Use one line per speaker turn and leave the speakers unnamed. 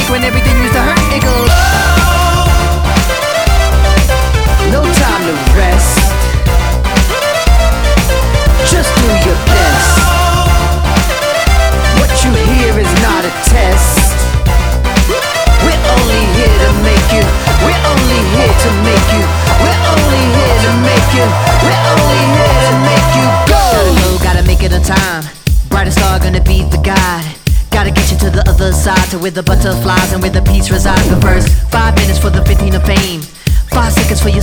like when everything used to hurt. It goes, no time to rest, just do your best. What you hear is not a test. We're only here to make you. We're only here to make you. We're only here to make you. We're only here to make you go. Gotta go, gotta make it on time. Brightest star gonna be the guide. Gotta get you to the other side, to where the butterflies and where the peace resides. But first, 5 minutes for the 15 of fame, 5 seconds for your